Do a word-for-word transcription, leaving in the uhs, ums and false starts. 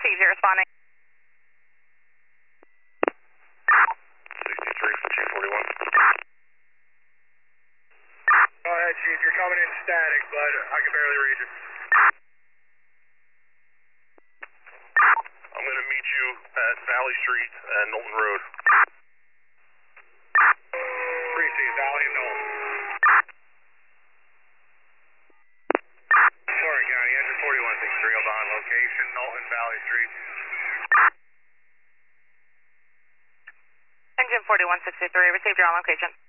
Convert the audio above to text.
received. You're responding. sixty-three from Chief forty-one. Go ahead, Chief. You're coming in static, but I can barely read you. I'm going to meet you at Valley Street and Knowlton Road. Appreciate Valley and Knowlton. Sorry, County. Engine forty-one sixty-three, hold on. Location, Knowlton, Valley Street. Engine forty-one sixty-three, received your on location.